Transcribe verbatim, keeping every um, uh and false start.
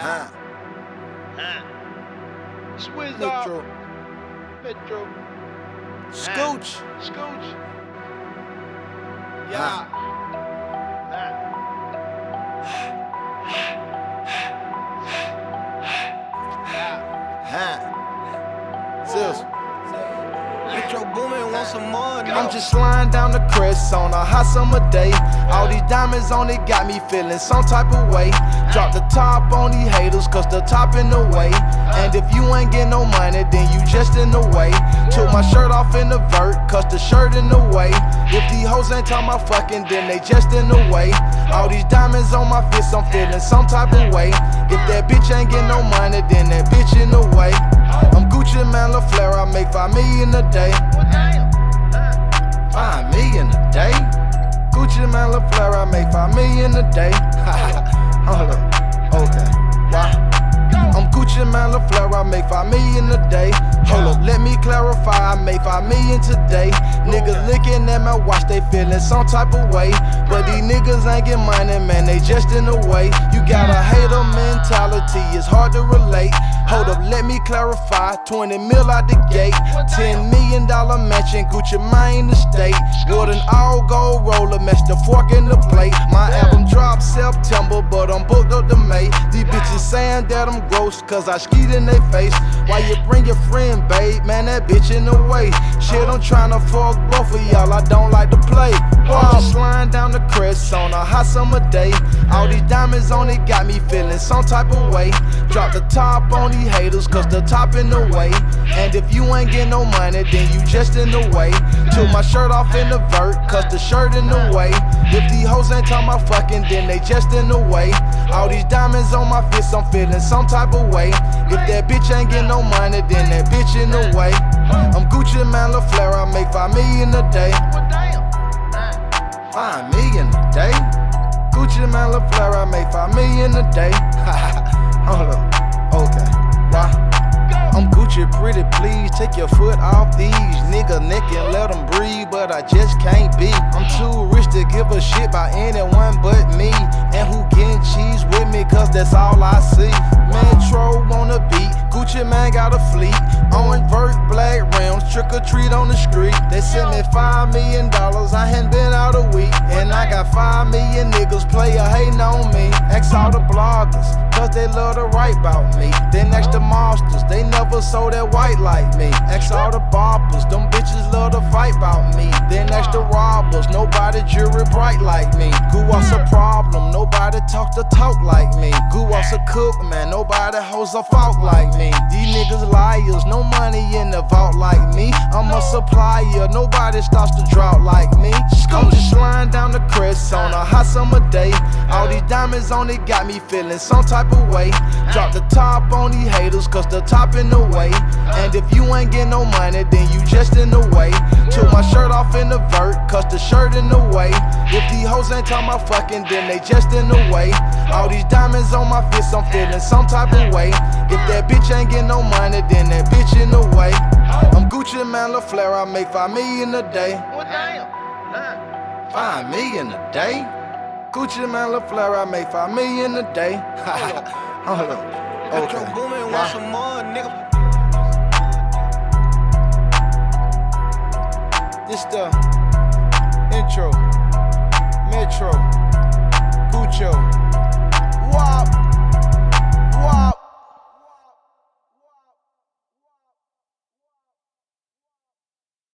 Huh. Huh. Swizz Metro. up. Metro. Scooch. Huh. Scooch. Huh. Yeah. Huh. Yeah. Huh. Sis. Metro Boomin, want some more? I'm just sliding down the crest on a hot summer day. All these diamonds on it got me feeling some type of way. Drop the top on these haters, cause the top in the way. And if you ain't getting no money, then you just in the way. Took my shirt off in the vert, cause the shirt in the way. If these hoes ain't talking about fucking, then they just in the way. All these diamonds on my fist, I'm feeling some type of way. If that bitch ain't getting no money, then that bitch in the way. I'm Gucci Man LaFleur, I make five million a day. Five million a day? Gucci Man LaFleur, I make five million a day. Hold up, okay, why? I'm Gucci Man LaFleur, I make five million a day. Hold up, let me clarify, I make five million today. Niggas looking at my watch, they feeling some type of way. But these niggas ain't get money, man, they just in the way. You got a hater mentality, it's hard to relate. Hold up, let me clarify, twenty mil out the gate. ten million dollar mansion, Gucci Mane estate. With an all gold roller, match the fork in the plate. My album dropped September, but I'm booked up to May. These bitches saying that I'm gross, cause I skeet in they face. Why you bring your friend, babe? Man, that bitch in the way. Shit, I'm tryna fuck both of y'all, I don't like to play. I'm just sliding down the crest on a hot summer day. All these diamonds on it got me feeling some type of way. Drop the top on these haters, cause the top in the way. And if you ain't getting no money, then you just in the way. Took my shirt off in the vert, cause the shirt in the way. If these hoes ain't talking about fucking, then they just in the way. All these diamonds on my fist, I'm feeling some type of way. If that bitch ain't getting no money, then that bitch in the way. I'm Gucci Man LaFleur, I make five million a day. Five million a day? Gucci Man LaFleur, I make five million a day. Hold up, okay, why? I'm Gucci, pretty please, take your foot off these. Nigga neck and let them breathe, but I just can't be. I'm too rich to give a shit about anyone but me. And who getting cheese with me, cause that's all I see. Metro on the beat, Gucci Man got a fleet. Orange vert, black rims, trick or treat on the street. They sent me five million dollars, I hadn't been out a week. And I got five million niggas player hating on me. Ask all the bloggers, cause they love to write about me. Then ask the monsters, they never sold that white like me. Ask all the boppers, them bitches love to fight about me. Then ask the robbers, nobody jury bright like me. Who wants a problem? Nobody talk to talk like me. Who wants a cook, man? Nobody holds a fault like me. These niggas liars, no money in the vault like me. I'm a supplier, nobody starts to drought like me. I'm just sliding down the crest on a hot summer day. All these diamonds on it got me feeling some type of way. Drop the top on these haters, cause the top in the way. And if you ain't getting no money, then you just in the way. Took my shirt off in the vert, cause the shirt in the way. If these hoes ain't talking about fucking, then they just in the way. All these diamonds on my fist, I'm feeling some type of way. If that bitch ain't getting no money, then that bitch in the way. I'm Gucci Man LaFleur, I make five million a day. Five million a day? Gucci Man LaFleur, I make five million a day. Hold up, okay. Metro Boomin, want some more, nigga? This the intro, Metro.